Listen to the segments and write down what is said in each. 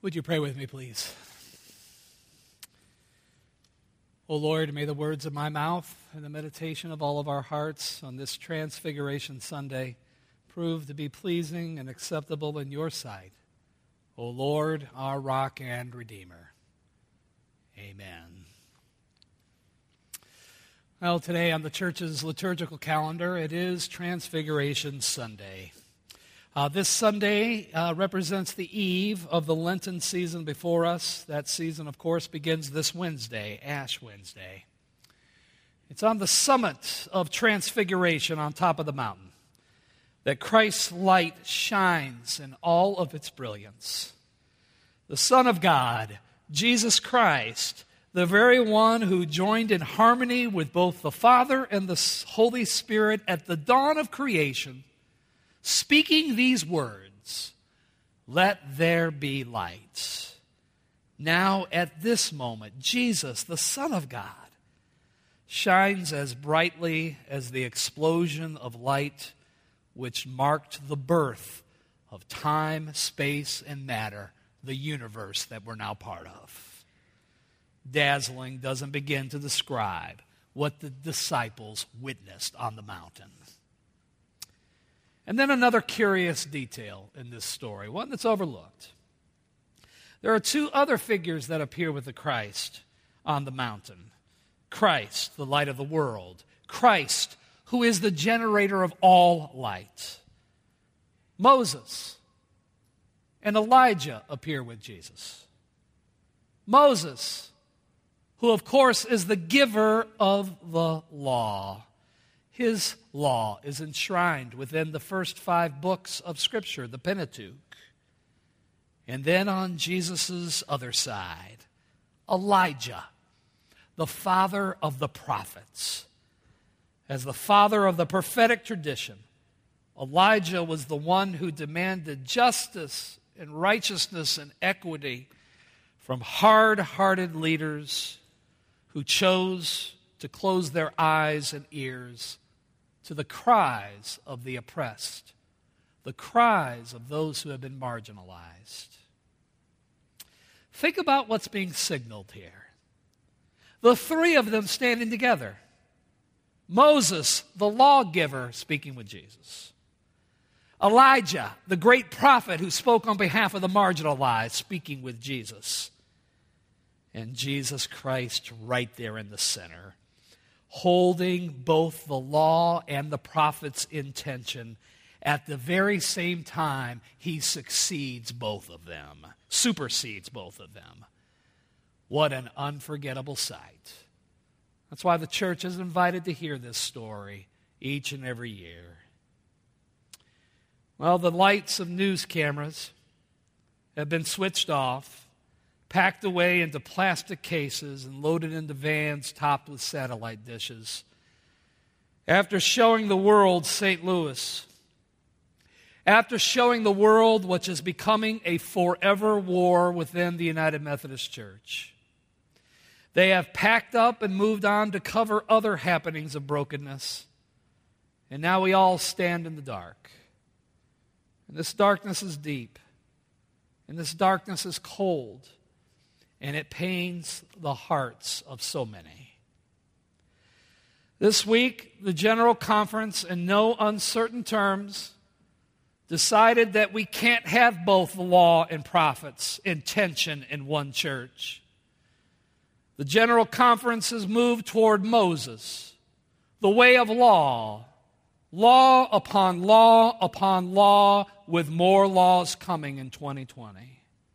Would you pray with me, please? O Lord, may the words of my mouth and the meditation of all of our hearts on this Transfiguration Sunday prove to be pleasing and acceptable in your sight. O Lord, our rock and redeemer. Amen. Well, today on the church's liturgical calendar, it is Transfiguration Sunday. This Sunday represents the eve of the Lenten season before us. That season, of course, begins this Wednesday, Ash Wednesday. It's on the summit of Transfiguration on top of the mountain that Christ's light shines in all of its brilliance. The Son of God, Jesus Christ, the very one who joined in harmony with both the Father and the Holy Spirit at the dawn of creation, speaking these words, "Let there be light." Now, at this moment, Jesus, the Son of God, shines as brightly as the explosion of light which marked the birth of time, space, and matter, the universe that we're now part of. Dazzling doesn't begin to describe what the disciples witnessed on the mountain. And then another curious detail in this story, one that's overlooked. There are two other figures that appear with the Christ on the mountain. Christ, the light of the world. Christ, who is the generator of all light. Moses and Elijah appear with Jesus. Moses, who of course is the giver of the law. His law is enshrined within the first 5 books of Scripture, the Pentateuch. And then on Jesus' other side, Elijah, the father of the prophets. As the father of the prophetic tradition, Elijah was the one who demanded justice and righteousness and equity from hard-hearted leaders who chose to close their eyes and ears to the cries of the oppressed, the cries of those who have been marginalized. Think about what's being signaled here. The three of them standing together. Moses, the lawgiver, speaking with Jesus. Elijah, the great prophet who spoke on behalf of the marginalized, speaking with Jesus. And Jesus Christ right there in the center, holding both the law and the prophet's intention. At the very same time, he succeeds both of them, supersedes both of them. What an unforgettable sight. That's why the church is invited to hear this story each and every year. Well, the lights of news cameras have been switched off, packed away into plastic cases and loaded into vans topped with satellite dishes. After showing the world St. Louis, after showing the world what is becoming a forever war within the United Methodist Church, they have packed up and moved on to cover other happenings of brokenness. And now we all stand in the dark. And this darkness is deep. And this darkness is cold. And it pains the hearts of so many. This week, the General Conference, in no uncertain terms, decided that we can't have both the law and prophets in tension in one church. The General Conference has moved toward Moses, the way of law upon law upon law, with more laws coming in 2020.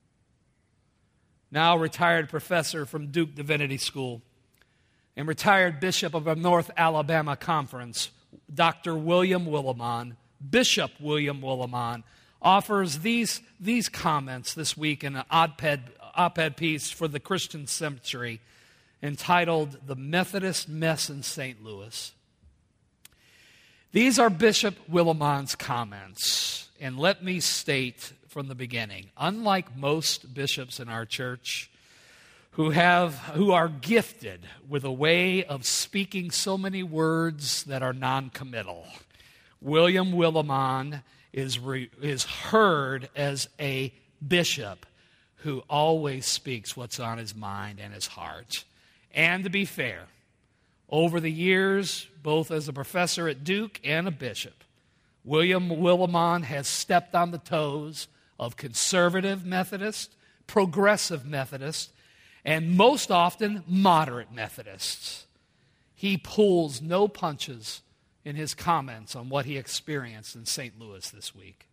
Now retired professor from Duke Divinity School and retired bishop of the North Alabama Conference, Dr. William Willimon, Bishop William Willimon, offers these comments this week in an op-ed piece for the Christian Century entitled "The Methodist Mess in St. Louis." These are Bishop Willimon's comments, and let me state from the beginning, unlike most bishops in our church who are gifted with a way of speaking so many words that are non-committal, William Willimon is heard as a bishop who always speaks what's on his mind and his heart. And to be fair, over the years, both as a professor at Duke and a bishop, William Willimon has stepped on the toes of conservative Methodists, progressive Methodists, and most often moderate Methodists. He pulls no punches in his comments on what he experienced in St. Louis this week.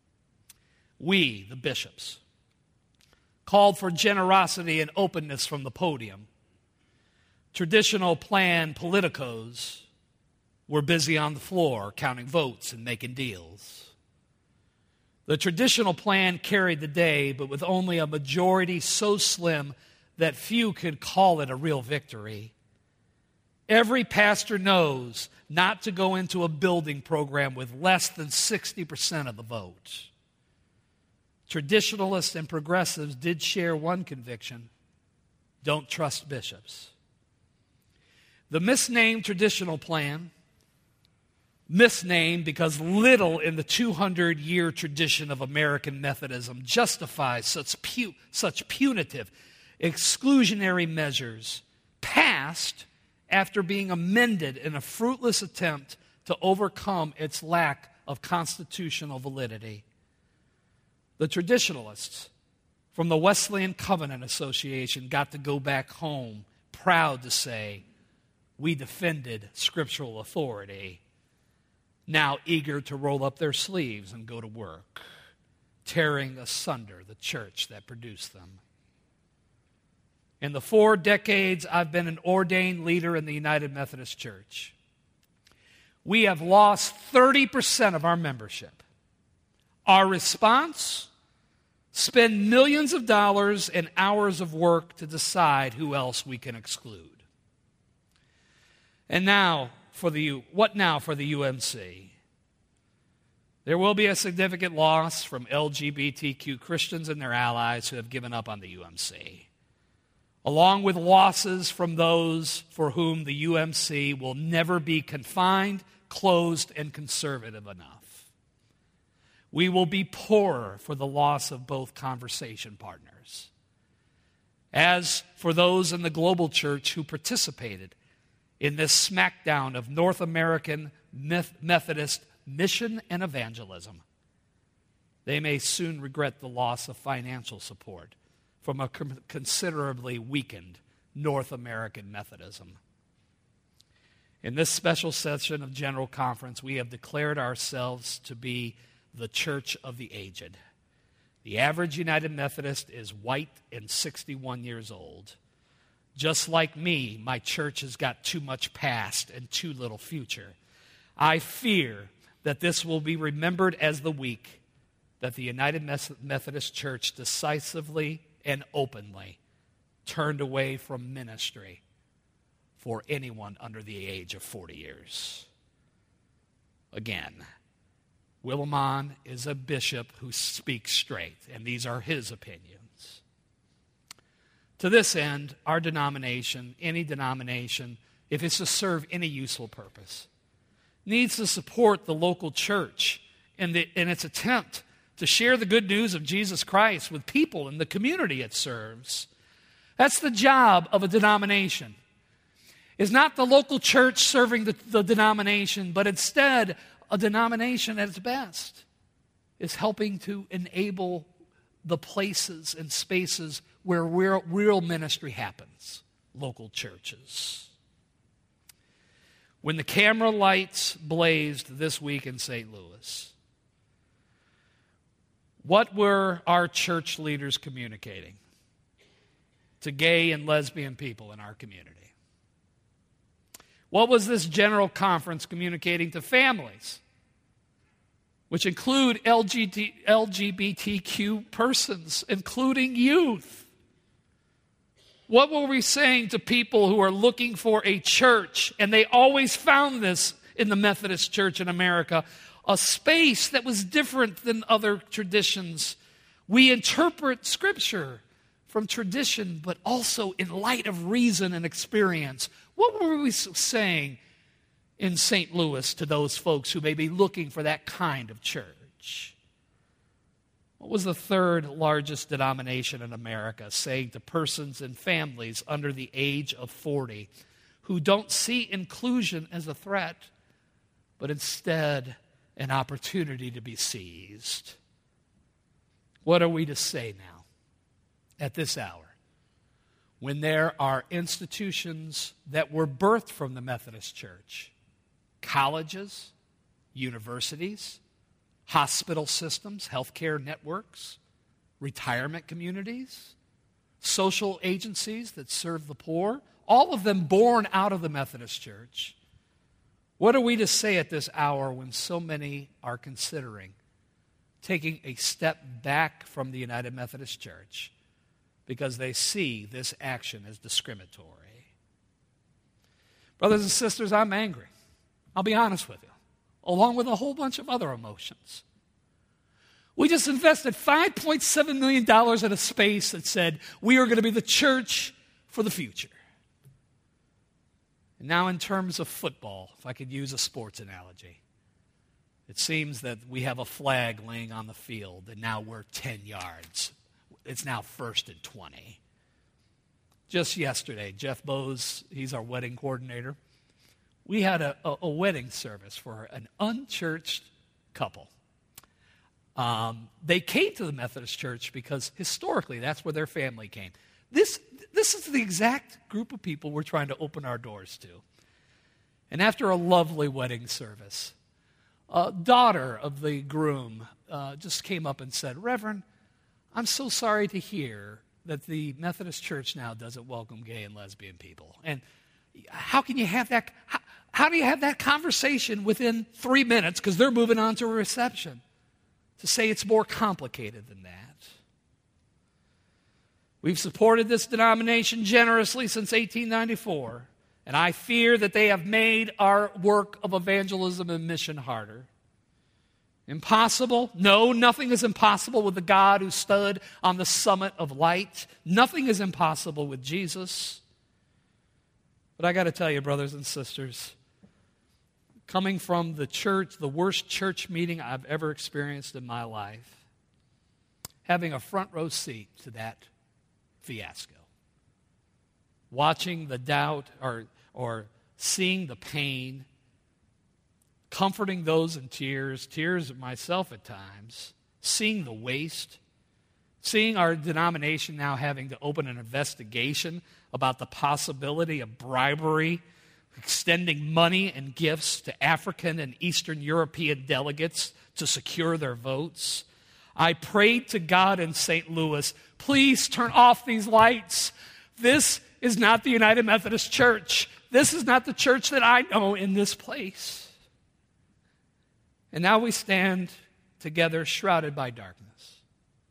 We, the bishops, called for generosity and openness from the podium. Traditional plan politicos were busy on the floor counting votes and making deals. The traditional plan carried the day, but with only a majority so slim that few could call it a real victory. Every pastor knows not to go into a building program with less than 60% of the vote. Traditionalists and progressives did share one conviction: don't trust bishops. The misnamed traditional plan, misnamed because little in the 200-year tradition of American Methodism justifies such punitive, exclusionary measures, passed after being amended in a fruitless attempt to overcome its lack of constitutional validity. The traditionalists from the Wesleyan Covenant Association got to go back home proud to say, we defended scriptural authority, now eager to roll up their sleeves and go to work, tearing asunder the church that produced them. In the 4 decades I've been an ordained leader in the United Methodist Church, we have lost 30% of our membership. Our response? Spend millions of dollars and hours of work to decide who else we can exclude. And what now for the UMC? There will be a significant loss from LGBTQ Christians and their allies who have given up on the UMC, along with losses from those for whom the UMC will never be confined, closed, and conservative enough. We will be poorer for the loss of both conversation partners. As for those in the global church who participated in this smackdown of North American Methodist mission and evangelism, they may soon regret the loss of financial support from a considerably weakened North American Methodism. In this special session of General Conference, we have declared ourselves to be the Church of the Aged. The average United Methodist is white and 61 years old. Just like me, my church has got too much past and too little future. I fear that this will be remembered as the week that the United Methodist Church decisively and openly turned away from ministry for anyone under the age of 40 years. Again, Willimon is a bishop who speaks straight, and these are his opinions. To this end, our denomination, any denomination, if it's to serve any useful purpose, needs to support the local church in its attempt to share the good news of Jesus Christ with people in the community it serves. That's the job of a denomination. It's not the local church serving the denomination, but instead a denomination at its best is helping to enable the places and spaces where real ministry happens, local churches. When the camera lights blazed this week in St. Louis, what were our church leaders communicating to gay and lesbian people in our community? What was this general conference communicating to families, which include LGBTQ persons, including youth? What were we saying to people who are looking for a church, and they always found this in the Methodist Church in America, a space that was different than other traditions? We interpret Scripture from tradition, but also in light of reason and experience. What were we saying in St. Louis to those folks who may be looking for that kind of church? What was the third largest denomination in America saying to persons and families under the age of 40 who don't see inclusion as a threat, but instead an opportunity to be seized? What are we to say now at this hour when there are institutions that were birthed from the Methodist Church, colleges, universities, hospital systems, healthcare networks, retirement communities, social agencies that serve the poor, all of them born out of the Methodist Church? What are we to say at this hour when so many are considering taking a step back from the United Methodist Church because they see this action as discriminatory? Brothers and sisters, I'm angry. I'll be honest with you, along with a whole bunch of other emotions. We just invested $5.7 million in a space that said we are going to be the church for the future. And now in terms of football, if I could use a sports analogy, it seems that we have a flag laying on the field, and now we're 10 yards. It's now 1st and 20. Just yesterday, Jeff Bose, he's our wedding coordinator, we had a wedding service for an unchurched couple. They came to the Methodist Church because historically that's where their family came. This is the exact group of people we're trying to open our doors to. And after a lovely wedding service, a daughter of the groom just came up and said, "Reverend, I'm so sorry to hear that the Methodist Church now doesn't welcome gay and lesbian people. And how can you have that? How do you have that conversation within 3 minutes, because they're moving on to a reception, to say it's more complicated than that?" We've supported this denomination generously since 1894, and I fear that they have made our work of evangelism and mission harder. Impossible? No, nothing is impossible with the God who stood on the summit of light. Nothing is impossible with Jesus. But I got to tell you, brothers and sisters, coming from the church, the worst church meeting I've ever experienced in my life, having a front row seat to that fiasco, watching the doubt or seeing the pain, comforting those in tears myself at times, seeing the waste, seeing our denomination now having to open an investigation about the possibility of bribery, extending money and gifts to African and Eastern European delegates to secure their votes. I prayed to God in St. Louis, please turn off these lights. This is not the United Methodist Church. This is not the church that I know in this place. And now we stand together shrouded by darkness.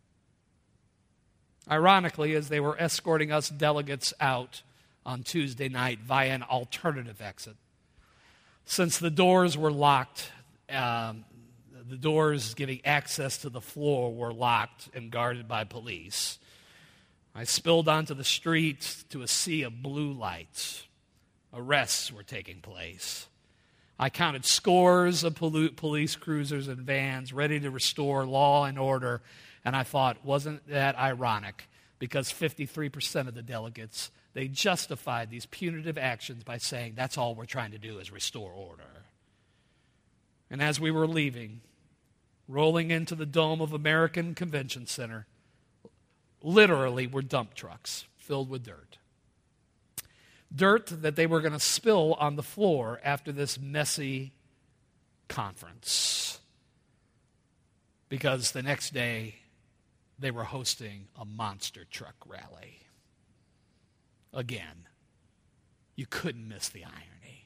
Ironically, as they were escorting us delegates out on Tuesday night via an alternative exit, since the doors were locked, the doors giving access to the floor were locked and guarded by police, I spilled onto the street to a sea of blue lights. Arrests were taking place. I counted scores of police cruisers and vans ready to restore law and order, and I thought, wasn't that ironic? Because 53% of the delegates, they justified these punitive actions by saying, that's all we're trying to do is restore order. And as we were leaving, rolling into the dome of American Convention Center, literally were dump trucks filled with dirt. Dirt that they were going to spill on the floor after this messy conference. Because the next day, they were hosting a monster truck rally. Again, you couldn't miss the irony.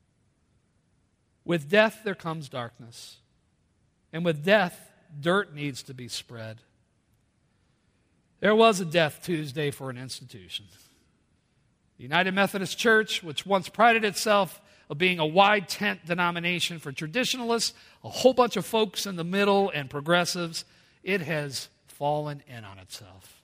With death, there comes darkness. And with death, dirt needs to be spread. There was a death Tuesday for an institution. The United Methodist Church, which once prided itself of being a wide tent denomination for traditionalists, a whole bunch of folks in the middle and progressives, it has fallen in on itself.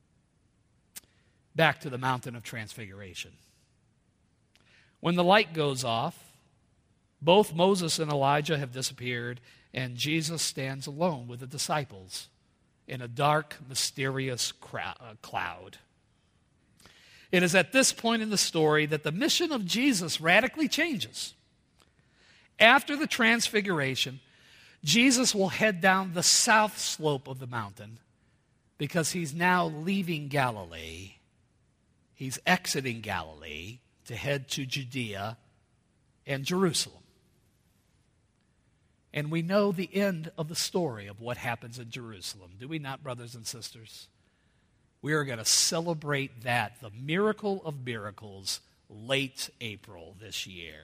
Back to the mountain of transfiguration. When the light goes off, both Moses and Elijah have disappeared, and Jesus stands alone with the disciples in a dark, mysterious cloud. It is at this point in the story that the mission of Jesus radically changes. After the transfiguration, Jesus will head down the south slope of the mountain because he's now leaving Galilee. He's exiting Galilee to head to Judea and Jerusalem. And we know the end of the story of what happens in Jerusalem. Do we not, brothers and sisters? We are going to celebrate that, the miracle of miracles, late April this year.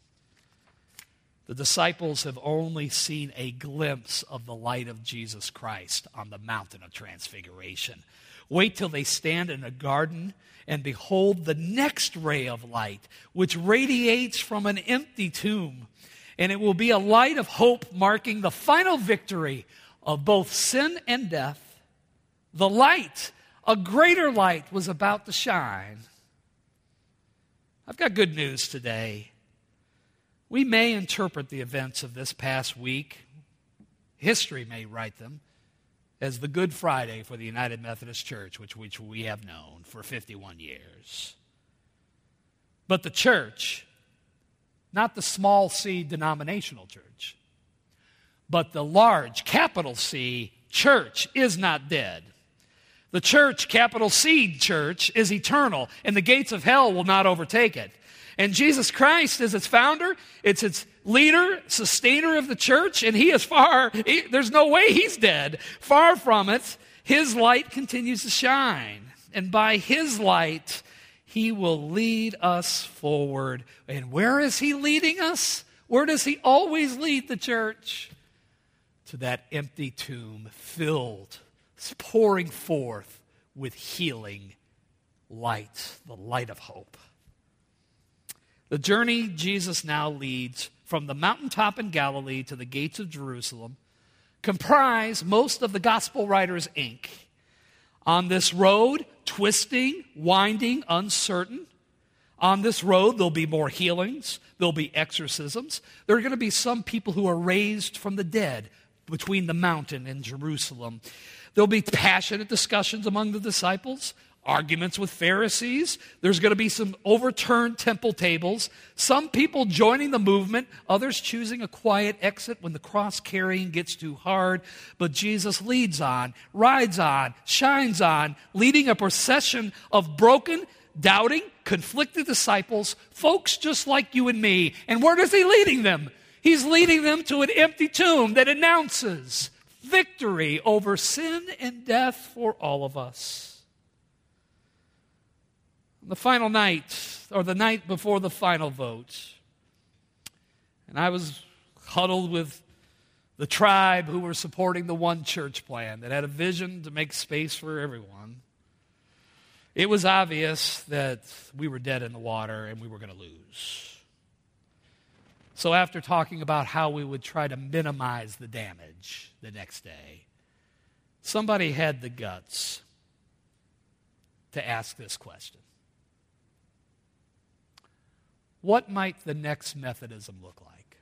The disciples have only seen a glimpse of the light of Jesus Christ on the mountain of transfiguration. Wait till they stand in a garden and behold the next ray of light, which radiates from an empty tomb. And it will be a light of hope marking the final victory of both sin and death. The light, a greater light, was about to shine. I've got good news today. We may interpret the events of this past week, history may write them, as the Good Friday for the United Methodist Church, which we have known for 51 years. But the church, not the small c denominational church, but the large, capital C, church is not dead. The church, capital C church, is eternal, and the gates of hell will not overtake it. And Jesus Christ is its founder, it's its leader, sustainer of the church, and there's no way he's dead. Far from it, his light continues to shine. And by his light, he will lead us forward. And where is he leading us? Where does he always lead the church? To that empty tomb filled, pouring forth with healing light, the light of hope. The journey Jesus now leads from the mountaintop in Galilee to the gates of Jerusalem comprise most of the gospel writers' ink. On this road, twisting, winding, uncertain. On this road, there'll be more healings. There'll be exorcisms. There are going to be some people who are raised from the dead between the mountain and Jerusalem. There'll be passionate discussions among the disciples, arguments with Pharisees. There's going to be some overturned temple tables. Some people joining the movement, others choosing a quiet exit when the cross carrying gets too hard. But Jesus leads on, rides on, shines on, leading a procession of broken, doubting, conflicted disciples, folks just like you and me. And where is he leading them? He's leading them to an empty tomb that announces victory over sin and death for all of us. The final night, or the night before the final vote, and I was huddled with the tribe who were supporting the one church plan that had a vision to make space for everyone. It was obvious that we were dead in the water and we were going to lose. So after talking about how we would try to minimize the damage the next day, somebody had the guts to ask this question. What might the next Methodism look like?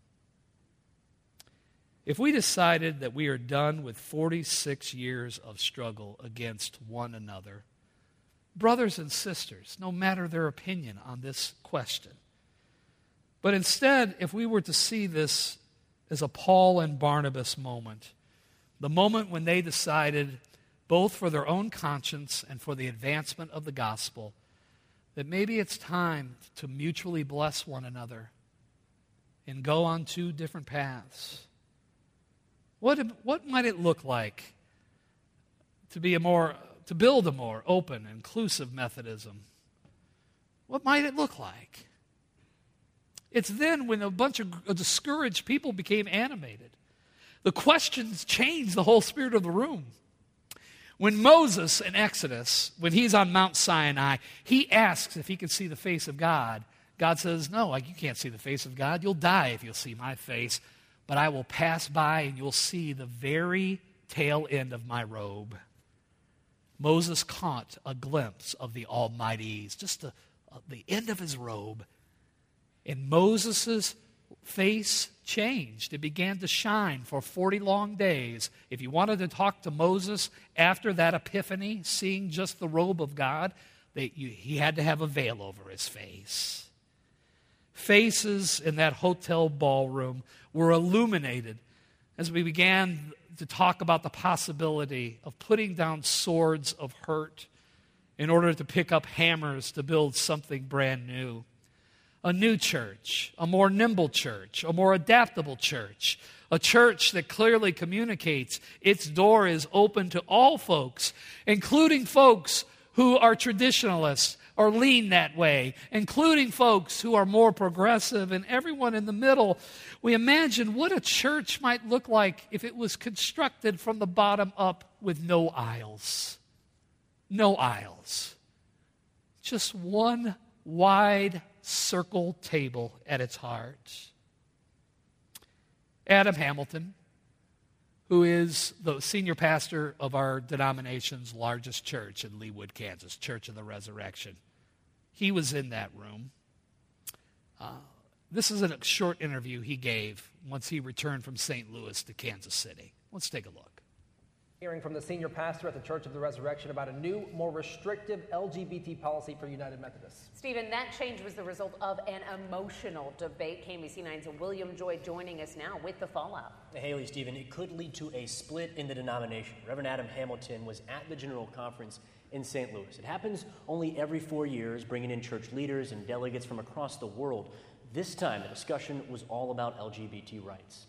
If we decided that we are done with 46 years of struggle against one another, brothers and sisters, no matter their opinion on this question, but instead, if we were to see this as a Paul and Barnabas moment, the moment when they decided, both for their own conscience and for the advancement of the gospel, that maybe it's time to mutually bless one another and go on two different paths. What might it look like to build a more open, inclusive Methodism? What might it look like? It's then when a bunch of discouraged people became animated. The questions changed the whole spirit of the room. When Moses in Exodus, when he's on Mount Sinai, he asks if he can see the face of God. God says, no, you can't see the face of God. You'll die if you'll see my face. But I will pass by and you'll see the very tail end of my robe. Moses caught a glimpse of the Almighty's, just the end of his robe. And Moses' face changed. It began to shine for 40 long days. If you wanted to talk to Moses after that epiphany, seeing just the robe of God, he had to have a veil over his face. Faces in that hotel ballroom were illuminated as we began to talk about the possibility of putting down swords of hurt in order to pick up hammers to build something brand new. A new church, a more nimble church, a more adaptable church, a church that clearly communicates its door is open to all folks, including folks who are traditionalists or lean that way, including folks who are more progressive, and everyone in the middle. We imagine what a church might look like if it was constructed from the bottom up with no aisles. No aisles. Just one wide circle table at its heart. Adam Hamilton, who is the senior pastor of our denomination's largest church in Leawood, Kansas, Church of the Resurrection. He was in that room. This is a short interview he gave once he returned from St. Louis to Kansas City. Let's take a look. Hearing from the senior pastor at the Church of the Resurrection about a new, more restrictive LGBT policy for United Methodists. Stephen, that change was the result of an emotional debate. KMBC9's William Joy joining us now with the fallout. Haley, Stephen, it could lead to a split in the denomination. Reverend Adam Hamilton was at the General Conference in St. Louis. It happens only every 4 years, bringing in church leaders and delegates from across the world. This time, the discussion was all about LGBT rights.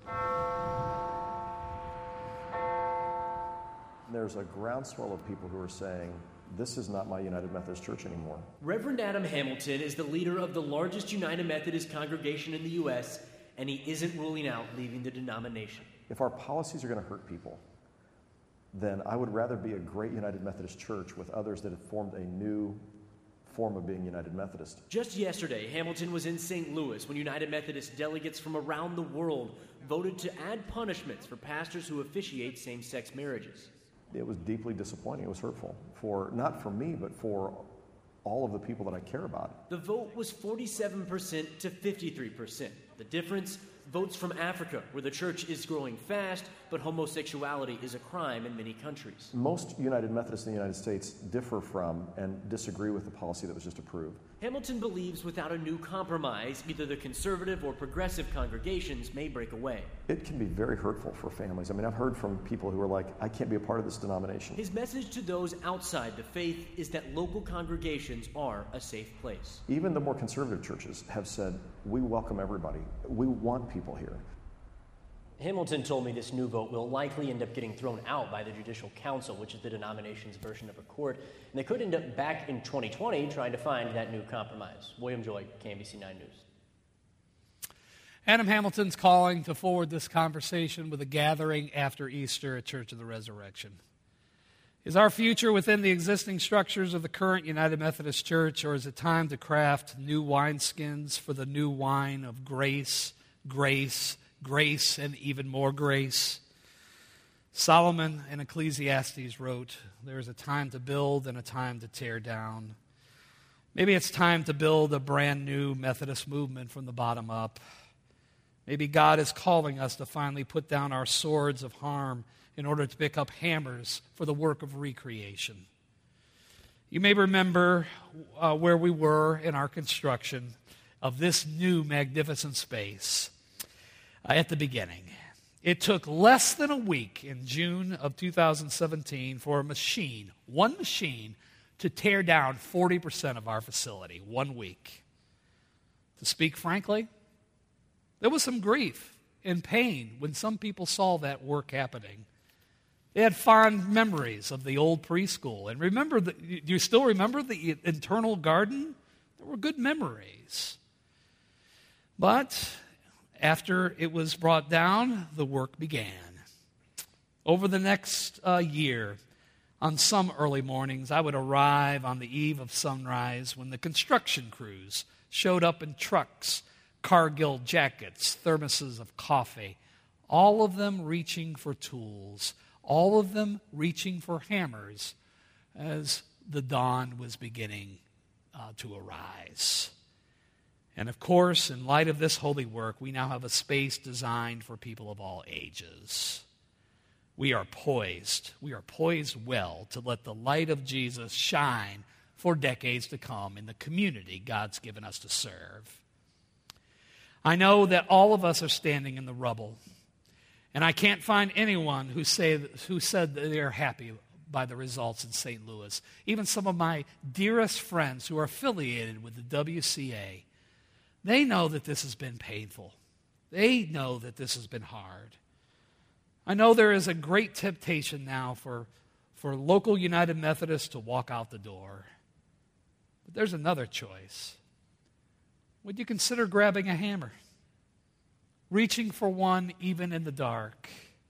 There's a groundswell of people who are saying, this is not my United Methodist Church anymore. Reverend Adam Hamilton is the leader of the largest United Methodist congregation in the U.S., and he isn't ruling out leaving the denomination. If our policies are going to hurt people, then I would rather be a great United Methodist Church with others that have formed a new form of being United Methodist. Just yesterday, Hamilton was in St. Louis when United Methodist delegates from around the world voted to add punishments for pastors who officiate same-sex marriages. It was deeply disappointing. It was hurtful, not for me, but for all of the people that I care about. The vote was 47% to 53%. The difference? Votes from Africa, where the church is growing fast, but homosexuality is a crime in many countries. Most United Methodists in the United States differ from and disagree with the policy that was just approved. Hamilton believes without a new compromise, either the conservative or progressive congregations may break away. It can be very hurtful for families. I mean, I've heard from people who are like, I can't be a part of this denomination. His message to those outside the faith is that local congregations are a safe place. Even the more conservative churches have said, we welcome everybody. We want people here. Hamilton told me this new vote will likely end up getting thrown out by the Judicial Council, which is the denomination's version of a court, and they could end up back in 2020 trying to find that new compromise. William Joy, KMBC 9 News. Adam Hamilton's calling to forward this conversation with a gathering after Easter at Church of the Resurrection. Is our future within the existing structures of the current United Methodist Church, or is it time to craft new wineskins for the new wine of grace, grace, grace, and even more grace? Solomon in Ecclesiastes wrote, there is a time to build and a time to tear down. Maybe it's time to build a brand new Methodist movement from the bottom up. Maybe God is calling us to finally put down our swords of harm in order to pick up hammers for the work of recreation. You may remember where we were in our construction of this new magnificent space at the beginning. It took less than a week in June of 2017 for a machine, one machine, to tear down 40% of our facility, 1 week. To speak frankly, there was some grief and pain when some people saw that work happening. They had fond memories of the old preschool. And do you still remember the internal garden? There were good memories. But after it was brought down, the work began. Over the next year, on some early mornings, I would arrive on the eve of sunrise when the construction crews showed up in trucks, Cargill jackets, thermoses of coffee, all of them reaching for tools, all of them reaching for hammers as the dawn was beginning to arise. And of course, in light of this holy work, we now have a space designed for people of all ages. We are poised well to let the light of Jesus shine for decades to come in the community God's given us to serve. I know that all of us are standing in the rubble, and I can't find anyone who said that they're happy by the results in St. Louis. Even some of my dearest friends who are affiliated with the WCA, they know that this has been painful. They know that this has been hard. I know there is a great temptation now for local United Methodists to walk out the door. But there's another choice. Would you consider grabbing a hammer? Reaching for one even in the dark?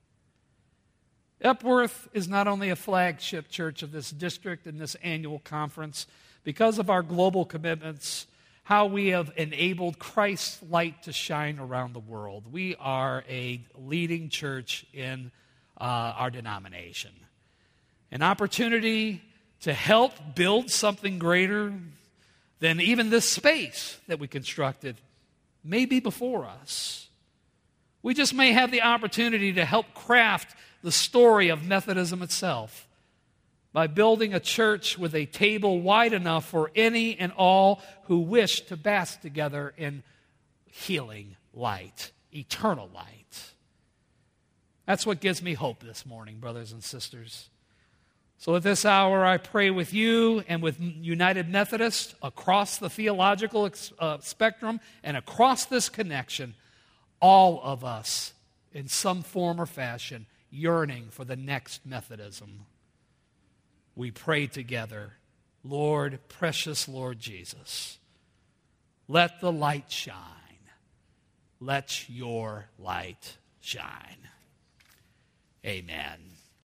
Epworth is not only a flagship church of this district and this annual conference, because of our global commitments, how we have enabled Christ's light to shine around the world. We are a leading church in our denomination. An opportunity to help build something greater than even this space that we constructed may be before us. We just may have the opportunity to help craft the story of Methodism itself by building a church with a table wide enough for any and all who wish to bask together in healing light, eternal light. That's what gives me hope this morning, brothers and sisters. So at this hour, I pray with you and with United Methodists across the theological spectrum and across this connection, all of us, in some form or fashion, yearning for the next Methodism. We pray together, Lord, precious Lord Jesus, let the light shine. Let your light shine. Amen.